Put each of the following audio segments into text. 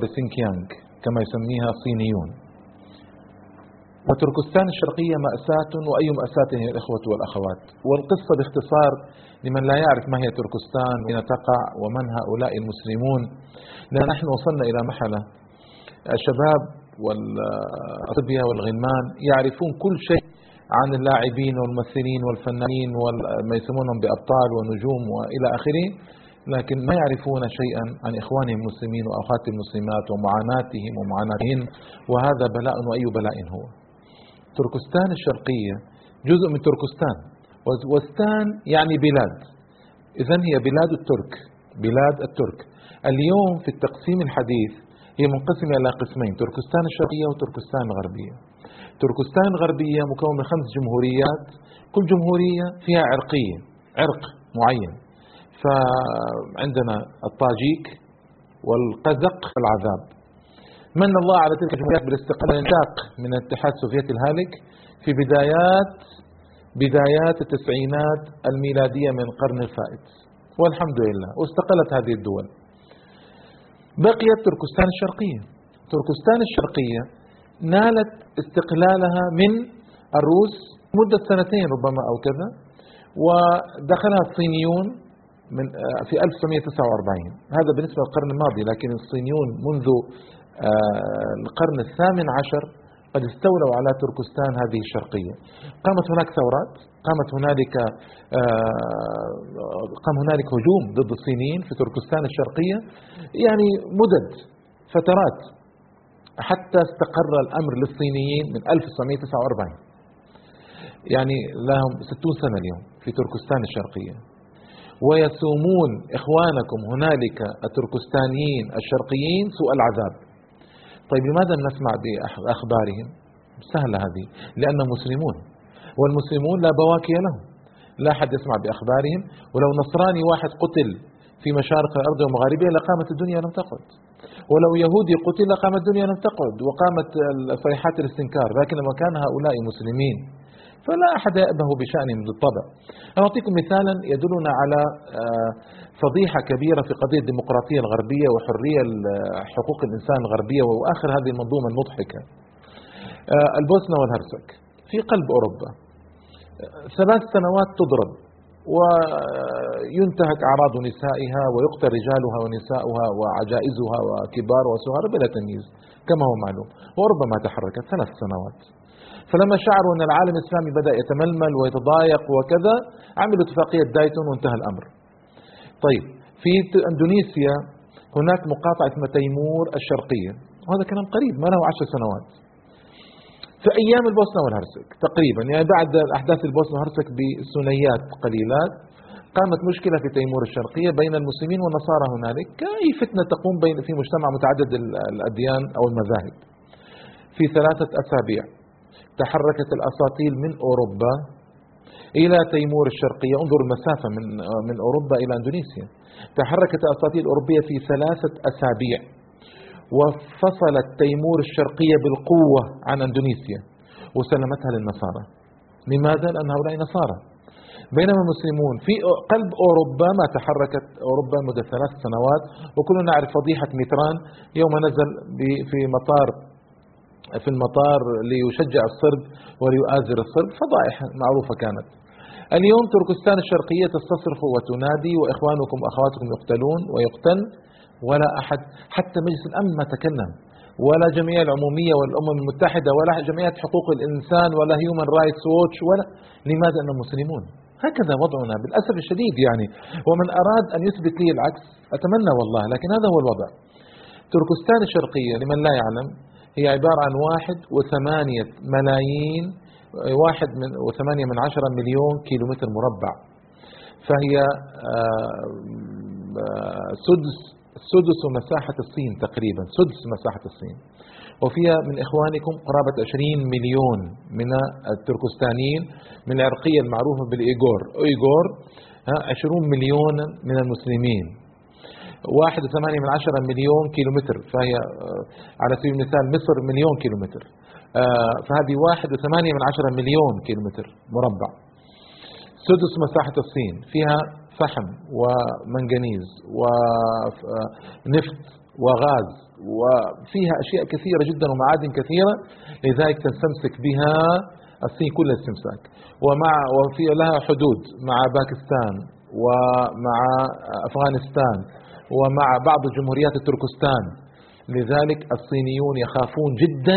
بسينكيانغ كما يسميها الصينيون. وتركستان الشرقية مأساة، وأي مأساة هي الإخوة والأخوات. والقصة باختصار لمن لا يعرف ما هي تركستان، أين تقع، ومن هؤلاء المسلمون، لأن نحن وصلنا إلى مرحلة الشباب والصبية والغلمان يعرفون كل شيء عن اللاعبين والممثلين والفنانين وما يسمونهم بأبطال ونجوم وإلى آخره، لكن ما يعرفون شيئا عن إخوانهم المسلمين وأخواتهم المسلمات ومعاناتهم ومعاناتهن، وهذا بلاء وأي بلاء هو. تركستان الشرقية جزء من تركستان، وستان يعني بلاد، إذن هي بلاد الترك، بلاد الترك. اليوم في التقسيم الحديث هي منقسمة إلى قسمين: تركستان الشرقية وتركستان الغربية. تركستان الغربية مكون من 5 جمهوريات، كل جمهورية فيها عرقية، عرق معين. فعندنا الطاجيك والقزق والعذاب. من الله على تلك الجمهوريات بالاستقلال والانشاق من الاتحاد السوفيتي الهالك في بدايات التسعينات الميلادية من القرن الفائت، والحمد لله واستقلت هذه الدول. بقيت تركستان الشرقية. تركستان الشرقية نالت استقلالها من الروس مدة 2 ربما أو كذا، ودخلها الصينيون في 1949. هذا بالنسبة للقرن الماضي، لكن الصينيون منذ القرن 18 قد استولوا على تركستان هذه الشرقية. قامت هناك ثورات، قام هنالك هجوم ضد الصينيين في تركستان الشرقية، يعني مدد فترات، حتى استقر الأمر للصينيين من 1949، يعني لهم 60 سنة اليوم في تركستان الشرقية، ويسومون إخوانكم هنالك التركستانيين الشرقيين سوء العذاب. طيب لماذا نسمع بأخبارهم؟ سهلة هذه، لأنهم مسلمون، والمسلمون لا بواكي لهم، لا أحد يسمع بأخبارهم. ولو نصراني واحد قتل في مشارق الأرض ومغاربها لقامت الدنيا لم تقعد، ولو يهودي قتل لقامت الدنيا لم تقعد، وقامت صيحات الاستنكار. لكن لما كان هؤلاء مسلمين فلا أحد يأبه بشأنهم بالطبع. أنا أعطيكم مثالا يدلنا على فضيحة كبيرة في قضية الديمقراطية الغربية وحرية حقوق الإنسان الغربية وآخر هذه المنظومة المضحكة. البوسنة والهرسك في قلب أوروبا 3 سنوات تضرب وينتهك أعراض نسائها ويقتل رجالها ونساؤها وعجائزها وكبار وصغار بلا تمييز كما هو معلوم، وربما تحركت 3 سنوات. فلما شعروا أن العالم الإسلامي بدأ يتململ ويتضايق وكذا، عملوا اتفاقية دايتون وانتهى الأمر. طيب في اندونيسيا هناك مقاطعة اسمها تيمور الشرقية، وهذا كلام قريب ما له 10 سنوات، في أيام البوسنة والهرسك تقريبا، يعني بعد أحداث البوسنة والهرسك بسنيات قليلات، قامت مشكلة في تيمور الشرقية بين المسلمين والنصارى هنالك، كأي فتنة تقوم في مجتمع متعدد الأديان أو المذاهب. في 3 أسابيع تحركت الأساطيل من أوروبا إلى تيمور الشرقية. انظر المسافة من أوروبا إلى إندونيسيا. تحركت الأساطيل الأوروبية في 3 أسابيع، وفصلت تيمور الشرقية بالقوة عن إندونيسيا وسلمتها للنصارى. لماذا؟ لأن هؤلاء نصارى، بينما المسلمون في قلب أوروبا ما تحركت أوروبا مدة 3 سنوات. وكلنا نعرف فضيحة ميتران يوم نزل في المطار ليشجع الصرب وليؤازر الصرب، فضائح معروفة كانت. اليوم تركستان الشرقية تستصرخ وتنادي وإخوانكم وأخواتكم يقتلون ويقتل، ولا أحد، حتى مجلس الأمن ما تكلم، ولا جمعية العمومية والأمم المتحدة، ولا جمعية حقوق الإنسان، ولا هيومن رايتس ووتش، ولا. لماذا؟ أنهم مسلمون. هكذا وضعنا بالأسف الشديد يعني. ومن أراد أن يثبت لي العكس أتمنى والله، لكن هذا هو الوضع. تركستان الشرقية لمن لا يعلم هي عبارة عن 1.8 مليون كيلومتر مربع، فهي سدس مساحة الصين تقريبا، سدس مساحة الصين. وفيها من إخوانكم قرابة 20 مليون من التركستانيين من العرقية المعروفة بالإيغور، 20 مليون من المسلمين، 1.8 مليون كيلومتر، فهي على سبيل المثال مصر 1,000,000 كيلومتر، فهذه 1.8 مليون كيلومتر مربع. سدس مساحة الصين، فيها فحم ومنغنيز ونفط وغاز وفيها أشياء كثيرة جدا ومعادن كثيرة، لذلك تستمسك بها الصين كل الاستمساك. وفي لها حدود مع باكستان ومع أفغانستان ومع بعض جمهوريات التركستان. لذلك الصينيون يخافون جدا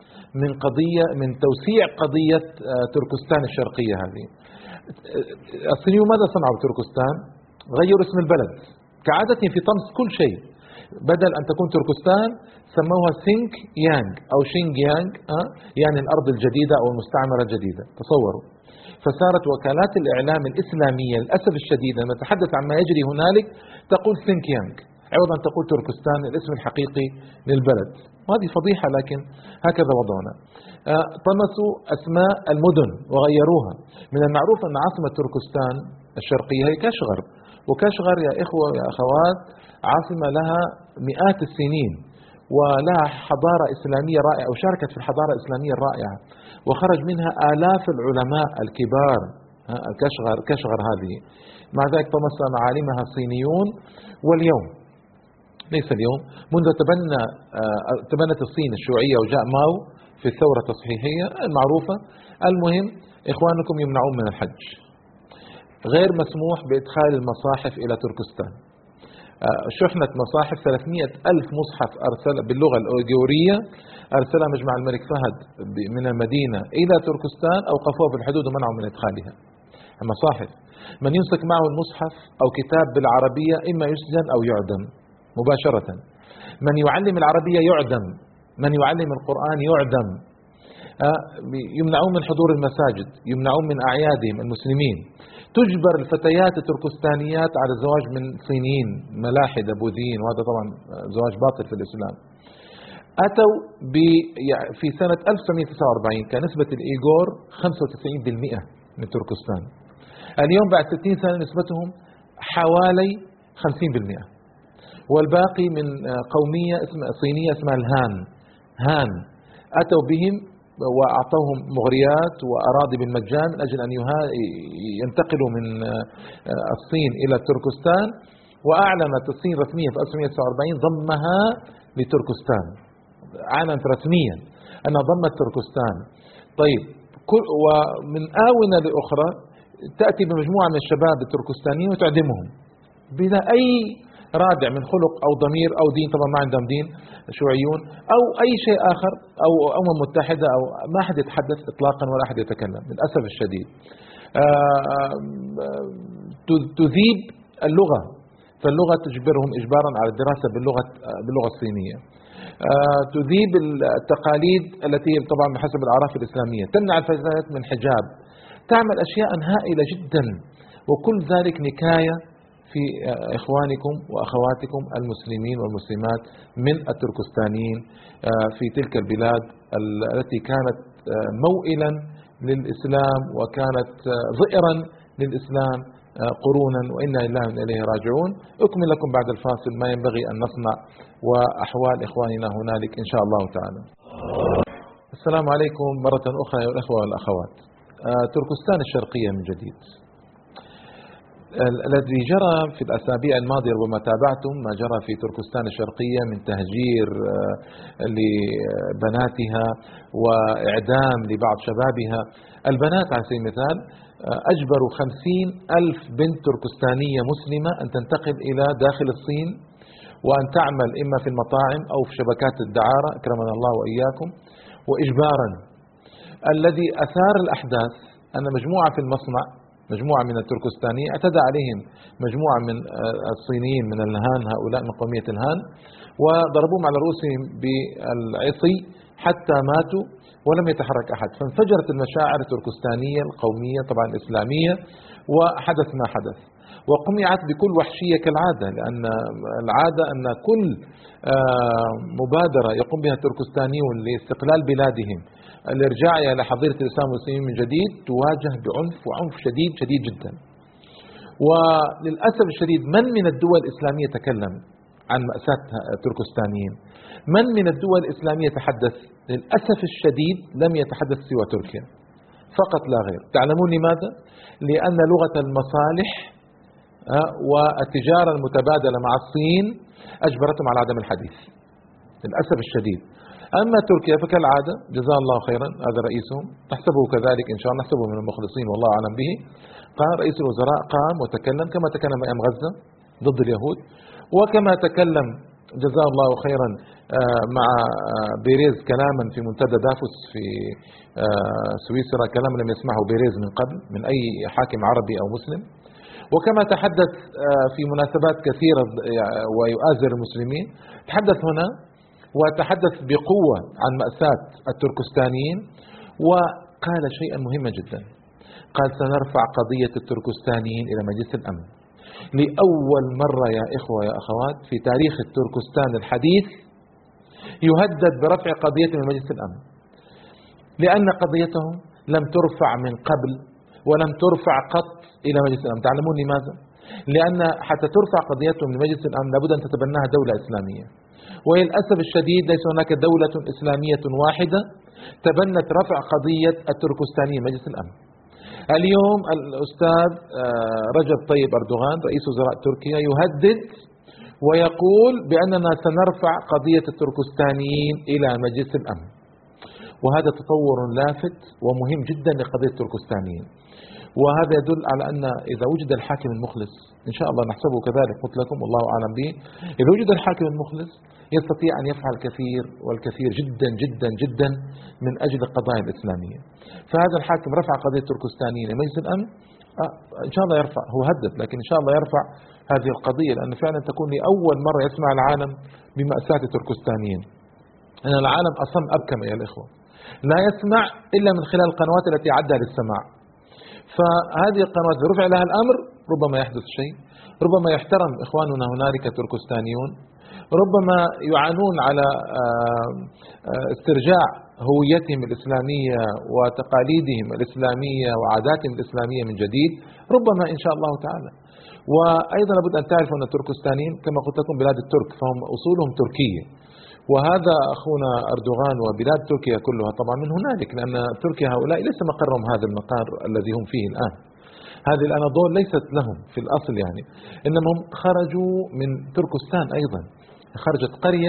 من توسيع قضية تركستان الشرقية هذه. الصينيون ماذا صنعوا بتركستان؟ غيروا اسم البلد كعادة في طمس كل شيء. بدل أن تكون تركستان سموها سينك يانغ أو شينغ يانغ، يعني الأرض الجديدة أو المستعمرة الجديدة. تصوروا. فصارت وكالات الإعلام الإسلامية للأسف الشديد لما تتحدث عن ما يجري هنالك تقول سينك يانغ عوض أن تقول تركستان الاسم الحقيقي للبلد. وهذه فضيحة، لكن هكذا وضعنا. طمسوا أسماء المدن وغيروها. من المعروف أن عاصمة تركستان الشرقية هي كاشغر، وكاشغر يا إخوة يا أخوات عاصمة لها مئات السنين ولها حضارة إسلامية رائعة وشاركت في الحضارة الإسلامية الرائعة وخرج منها آلاف العلماء الكبار. كاشغر هذه مع ذلك طمس معالمها الصينيون. واليوم ليس اليوم، منذ تبنت الصين الشيوعية وجاء ماو في الثورة التصحيحية المعروفة، المهم إخوانكم يمنعون من الحج، غير مسموح بإدخال المصاحف إلى تركستان. شحنة مصاحف 300 ألف مصحف أرسل باللغة الأويغورية أرسلها مجمع الملك فهد من المدينة إلى تركستان، أوقفوها في الحدود ومنعوا من إدخالها المصاحف. من يمسك معه المصحف أو كتاب بالعربية إما يسجن أو يعدم مباشرة. من يعلم العربية يعدم، من يعلم القرآن يعدم. يمنعون من حضور المساجد، يمنعون من أعيادهم المسلمين. تجبر الفتيات التركستانيات على الزواج من صينيين ملاحدة بوذيين، وهذا طبعا زواج باطل في الإسلام. أتوا في سنة 1949 كان نسبة الإيغور 95% من تركستان. اليوم بعد 60 سنة نسبتهم حوالي 50%، والباقي من قومية صينية اسمها هان. أتوا بهم وأعطوهم مغريات وأراضي بالمجان من أجل أن ينتقلوا من الصين إلى تركستان. وأعلنت الصين رسميا في 1949 ضمها لتركستان، أعلنت رسميا أنها ضمت تركستان. طيب، ومن آونة لأخرى تأتي بمجموعة من الشباب التركستانيين وتعدمهم بلا أي رادع من خلق أو ضمير أو دين. طبعا ما عندهم دين شيوعيون أو أي شيء آخر أو أمم متحدة أو ما أحد يتحدث إطلاقا ولا أحد يتكلم للأسف الشديد. تذيب اللغة، فاللغة تجبرهم إجبارا على الدراسة باللغة الصينية. تذيب التقاليد التي طبعا بحسب الأعراف الإسلامية، تمنع الفتيات من حجاب، تعمل أشياء هائلة جدا. وكل ذلك نكاية في إخوانكم وأخواتكم المسلمين والمسلمات من التركستانيين في تلك البلاد التي كانت موئلا للإسلام وكانت ظئرا للإسلام قرونا، وإنا لله وإنا إليه راجعون. أكمل لكم بعد الفاصل ما ينبغي أن نصنع وأحوال إخواننا هنالك إن شاء الله تعالى. السلام عليكم مرة أخرى يا الأخوة والأخوات. تركستان الشرقية من جديد. الذي جرى في الأسابيع الماضية ربما تابعتم ما جرى في تركستان الشرقية من تهجير لبناتها وإعدام لبعض شبابها. البنات على سبيل المثال أجبروا 50,000 بنت تركستانية مسلمة أن تنتقل إلى داخل الصين وأن تعمل إما في المطاعم أو في شبكات الدعارة أكرمنا الله وإياكم وإجبارا. الذي أثار الأحداث أن مجموعة في المصنع، مجموعة من التركستانيين اعتدى عليهم مجموعة من الصينيين من الهان، هؤلاء من قومية الهان، وضربوهم على رؤوسهم بالعصي حتى ماتوا ولم يتحرك أحد. فانفجرت المشاعر التركستانية القومية طبعا الإسلامية وحدث ما حدث، وقمعت بكل وحشية كالعادة، لأن العادة أن كل مبادرة يقوم بها التركستانيون لاستقلال بلادهم الارجاع إلى حضيرة الإسلام والمسلمين من جديد تواجه بعنف وعنف شديد شديد جدا. وللأسف الشديد من الدول الإسلامية تكلم عن مأساة التركستانيين؟ من الدول الإسلامية تحدث؟ للأسف الشديد لم يتحدث سوى تركيا فقط لا غير. تعلمون لماذا؟ لأن لغة المصالح والتجارة المتبادلة مع الصين أجبرتهم على عدم الحديث للأسف الشديد. أما تركيا فكالعادة جزاه الله خيرا، هذا رئيسهم نحسبه كذلك إن شاء الله، نحسبه من المخلصين والله أعلم به. قال رئيس الوزراء قام وتكلم كما تكلم أيام غزة ضد اليهود، وكما تكلم جزاه الله خيرا مع بيريز كلاما في منتدى دافوس في سويسرا، كلام لم يسمعه بيريز من قبل من أي حاكم عربي أو مسلم. وكما تحدث في مناسبات كثيرة ويؤازر المسلمين، تحدث هنا وتحدث بقوة عن مأساة التركستانيين، وقال شيئا مهما جدا، قال سنرفع قضية التركستانيين إلى مجلس الأمن. لأول مرة يا إخوة يا أخوات في تاريخ التركستان الحديث يهدد برفع قضية من مجلس الأمن، لأن قضيتهم لم ترفع من قبل ولم ترفع قط إلى مجلس الأمن. تعلمون لماذا؟ لأن حتى ترفع قضيتهم لمجلس الأمن لابد أن تتبناها دولة إسلامية، وللأسف الشديد ليس هناك دولة إسلامية واحدة تبنت رفع قضية التركستانيين مجلس الأمن. اليوم الأستاذ رجب طيب أردوغان رئيس وزراء تركيا يهدد ويقول بأننا سنرفع قضية التركستانيين إلى مجلس الأمن، وهذا تطور لافت ومهم جدا لقضية التركستانيين. وهذا يدل على أن إذا وجد الحاكم المخلص إن شاء الله نحسبه كذلك، قلت لكم والله أعلم به، إذا وجد الحاكم المخلص يستطيع أن يفعل الكثير والكثير جدا جدا جدا من أجل القضايا الإسلامية. فهذا الحاكم رفع قضية التركستانيين لمجلس الأمن، إن شاء الله يرفع، هو هدد لكن إن شاء الله يرفع هذه القضية، لأن فعلا تكون لأول مرة يسمع العالم بمأساة التركستانيين. أن العالم أصم أبكم يا الإخوة، لا يسمع إلا من خلال القنوات التي عدها للسماع. فهذه القنوات رفع لها الأمر ربما يحدث شيء، ربما يحترم إخواننا هنالك تركستانيون، ربما يعانون على استرجاع هويتهم الإسلامية وتقاليدهم الإسلامية وعاداتهم الإسلامية من جديد، ربما إن شاء الله تعالى. وأيضا لابد أن تعرفوا أن التركستانيين كما قلت لكم بلاد الترك، فهم أصولهم تركية، وهذا أخونا أردوغان وبلاد تركيا كلها طبعا من هنالك، لأن تركيا هؤلاء ليس مقرهم هذا المقر الذي هم فيه الآن. هذه الأناضول ليست لهم في الأصل يعني، إنما هم خرجوا من تركستان أيضا، خرجت قرية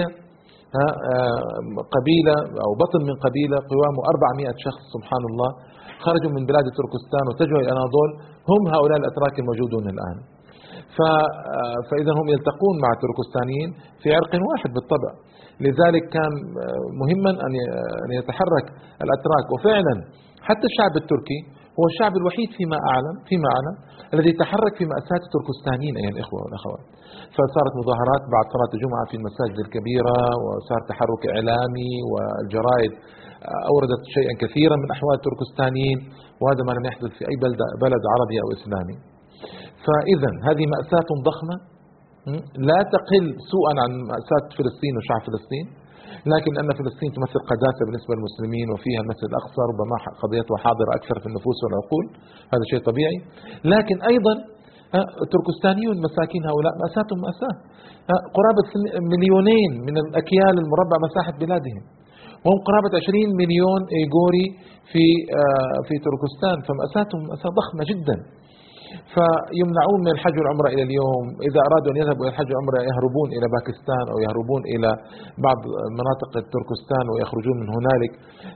قبيلة أو بطن من قبيلة قوامه 400 شخص سبحان الله، خرجوا من بلاد تركستان واتجهوا إلى الأناضول، هم هؤلاء الأتراك الموجودون الآن. فإذا هم يلتقون مع التركستانيين في عرق واحد بالطبع، لذلك كان مهما أن يتحرك الأتراك. وفعلا حتى الشعب التركي هو الشعب الوحيد فيما أعلم الذي تحرك في مأساة التركستانيين أيها الإخوة والأخوات. فصارت مظاهرات بعد صلاة الجمعة في المساجد الكبيرة، وصار تحرك إعلامي، والجرائد أوردت شيئا كثيرا من أحوال التركستانيين، وهذا ما لم يحدث في أي بلد عربي أو إسلامي. فإذا هذه مأساة ضخمة لا تقل سوءا عن مأساة فلسطين وشعب فلسطين، لكن أن فلسطين تمثل قداسة بالنسبة للمسلمين، وفيها المسجد الأقصى ربما قضيتها حاضرة أكثر في النفوس والعقول، هذا شيء طبيعي. لكن أيضا التركستانيون مساكين هؤلاء مأساتهم مأساة، قرابة 2,000,000 من الأكيال المربع مساحة بلادهم، وهم قرابة 20 مليون إيغوري في تركستان، فمأساتهم مأساة ضخمة جدا. فيمنعون من الحج والعمرة إلى اليوم، إذا أرادوا أن يذهبوا إلى الحج والعمرة يهربون إلى باكستان أو يهربون إلى بعض مناطق تركستان ويخرجون من هنالك.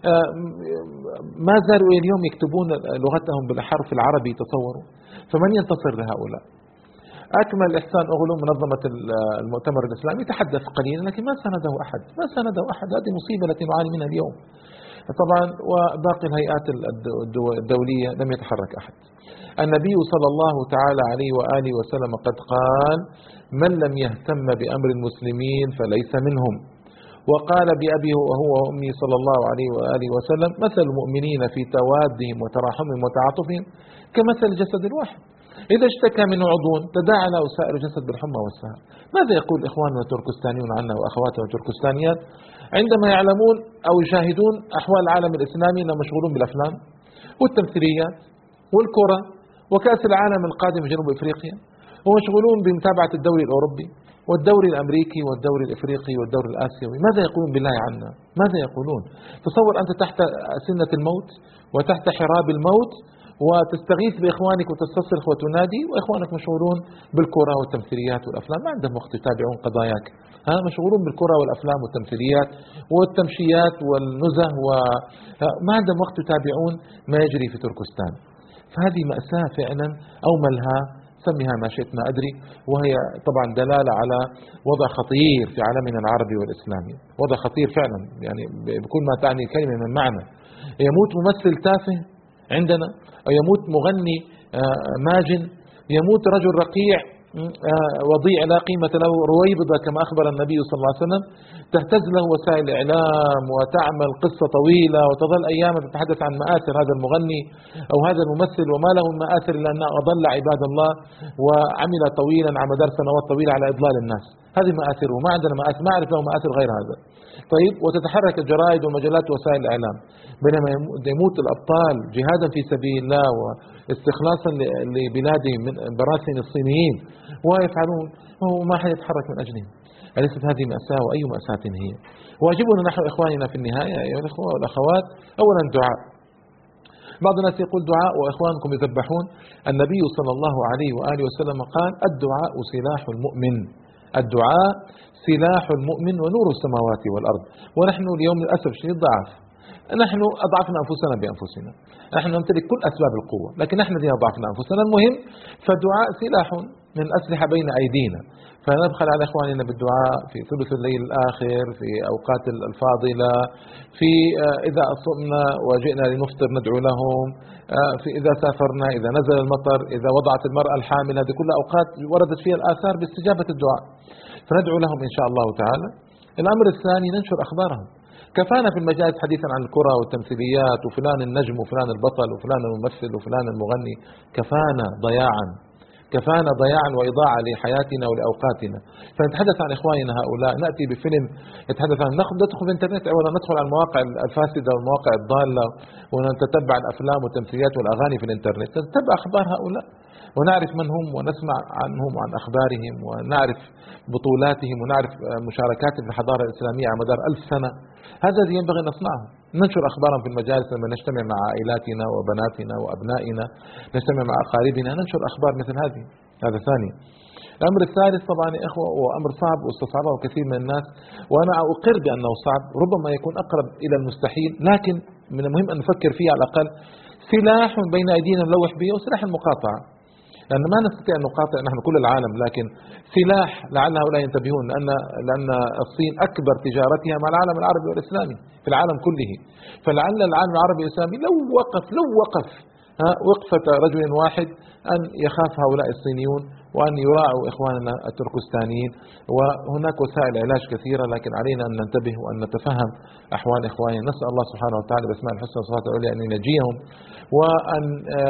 ما زالوا إلى اليوم يكتبون لغتهم بالحرف العربي، تصوروا. فمن ينتصر لهؤلاء؟ أكمل إحسان أغلو منظمة المؤتمر الإسلامي تحدث قليلا، لكن ما سنده أحد. هذه مصيبة التي نعاني منها اليوم طبعا. وباقي الهيئات الدولية لم يتحرك أحد. النبي صلى الله تعالى عليه وآله وسلم قد قال: من لم يهتم بأمر المسلمين فليس منهم. وقال بأبي وهو وأمي صلى الله عليه وآله وسلم: مثل المؤمنين في توادهم وتراحمهم وتعاطفهم كمثل الجسد الواحد، إذا اشتكى منه عضو تداعى له سائر الجسد بالحمى والسهر. ماذا يقول إخواننا التركستانيون عنا وأخواتنا التركستانيات عندما يعلمون أو يشاهدون أحوال العالم الإسلامي أنهم مشغولون بالأفلام والتمثيليات والكرة وكأس العالم القادم في جنوب إفريقيا، ومشغولون بمتابعة الدوري الأوروبي والدوري الأمريكي والدوري الإفريقي والدوري الآسيوي؟ ماذا يقولون بالله عنا؟ ماذا يقولون؟ تصور أنت تحت سنة الموت وتحت حراب الموت، وتستغيث بإخوانك وتستصرخ وتنادي، وإخوانك مشغولون بالكرة والتمثيليات والأفلام، ما عندهم وقت يتابعون قضاياك. مشغولون بالكرة والأفلام والتمثيليات والتمشيات والنزه، وما عندهم وقت يتابعون ما يجري في تركستان. فهذه مأساة فعلا، أو ملهى، سميها ما شئت ما أدري، وهي طبعا دلالة على وضع خطير في عالمنا العربي والإسلامي، وضع خطير فعلا يعني بكل ما تعني الكلمة من معنى. يموت ممثل تافه عندنا، أو يموت مغني ماجن، يموت رجل رقيع وضيع لا قيمة له، رويبضة كما أخبر النبي صلى الله عليه وسلم، تهتز له وسائل الإعلام وتعمل قصة طويلة وتظل أياما تتحدث عن مآثر هذا المغني أو هذا الممثل، وما له مآثر إلا أنه أضل عباد الله وعمل طويلا على مدار سنوات طويلة على إضلال الناس. هذه مآثره، ما عندنا مآثر، ما أعرف له مآثر غير هذا. طيب، وتتحرك الجرائد ومجلات وسائل الإعلام، بينما يموت الأبطال جهادا في سبيل الله واستخلاصا لبلادهم من براثن الصينيين ويفعلون، وما حد يتحرك من أجلهم. أليست هذه مأساة؟ وأي مأساة هي؟ واجبنا نحن إخواننا في النهاية أيها الأخوة والأخوات أولا دعاء. بعض الناس يقول دعاء وإخوانكم يذبحون. النبي صلى الله عليه وآله وسلم قال الدعاء سلاح المؤمن، الدعاء سلاح المؤمن ونور السماوات والأرض. ونحن اليوم للأسف الشديد ضعف، نحن أضعفنا أنفسنا بأنفسنا، نحن نمتلك كل أسباب القوة لكن نحن الذين أضعفنا أنفسنا. المهم فالدعاء سلاح من الأسلحة بين أيدينا، فنبخل على إخواننا بالدعاء في ثلث الليل الآخر، في أوقات الفاضلة، في إذا أصمنا وجئنا لنفطر ندعو لهم، في إذا سافرنا، إذا نزل المطر، إذا وضعت المرأة الحامل، هذه كلها أوقات وردت فيها الآثار باستجابة الدعاء، فندعو لهم إن شاء الله تعالى. الأمر الثاني ننشر أخبارهم. كفانا في المجالس حديثا عن الكرة والتمثيليات وفلان النجم وفلان البطل وفلان الممثل وفلان المغني، كفانا ضياعا، كفانا ضياعا وإضاعة لحياتنا ولأوقاتنا. فنتحدث عن إخواننا هؤلاء، نأتي بفيلم يتحدث عن، ندخل في الانترنت أولا، ندخل على المواقع الفاسدة والمواقع الضالة ونتتبع الأفلام والتمثيليات والأغاني في الانترنت، نتتبع أخبار هؤلاء ونعرف من هم ونسمع عنهم وعن أخبارهم ونعرف بطولاتهم ونعرف مشاركاتهم في الحضارة الإسلامية على مدار 1000 سنة. هذا الذي ينبغي أن نصنعه، ننشر أخبارهم في المجالس لما نجتمع مع عائلاتنا وبناتنا وأبنائنا، نجتمع مع أقاربنا، ننشر أخبار مثل هذه. هذا ثاني. الأمر الثالث طبعا يا إخوة، وأمر صعب واستصعبه كثير من الناس، وأنا أقر بأنه صعب، ربما يكون أقرب إلى المستحيل، لكن من المهم أن نفكر فيه على الأقل. سلاح بين أيدينا نلوح به، وسلاح المقاطعة، لأن ما نستطيع أن نقاطع نحن كل العالم، لكن سلاح لعل هؤلاء ينتبهون، لأن الصين أكبر تجارتها مع العالم العربي والإسلامي في العالم كله، فلعل العالم العربي والإسلامي لو وقف وقفة رجل واحد أن يخاف هؤلاء الصينيون وأن يراعوا إخواننا التركستانيين. وهناك وسائل علاج كثيرة، لكن علينا أن ننتبه وأن نتفهم أحوال إخواننا. نسأل الله سبحانه وتعالى بأسماء الحسنى وصفاته العليا أن ينجيهم وأن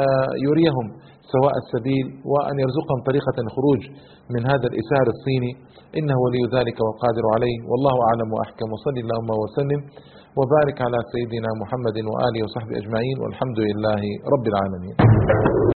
يريهم سواء السبيل، وأن يرزقهم طريقة الخروج من هذا الإسار الصيني، إنه ولي ذلك والقادر عليه، والله أعلم وأحكم. وصلي اللهم وسلم وبارك على سيدنا محمد وآله وصحبه أجمعين، والحمد لله رب العالمين.